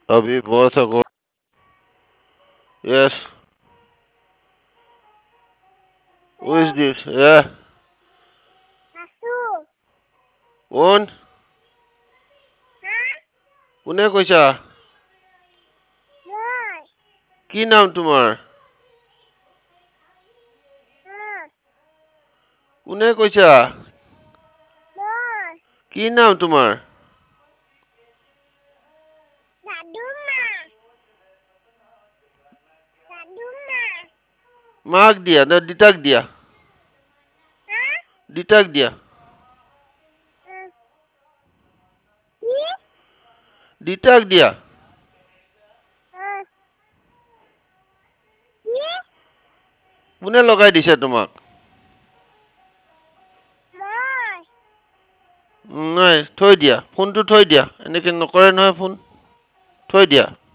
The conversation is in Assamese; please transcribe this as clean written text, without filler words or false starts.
अभी बहुत ago. Yes. Who is this? Yeah. কোন? কোনে কৈছা? কি নাম তোমাৰ? কোনে কৈছা? কি নাম তোমাৰ? মাক দিয়া না দিতাক দিয়া? দিতাক দিয়া। দিতাক দিয়া। কোনে লগাই দিছে তোমাক? নাই থৈ দিয়া ফোনটো থৈ দিয়া এনেকে নকৰে নহয় ফোন থৈ দিয়া।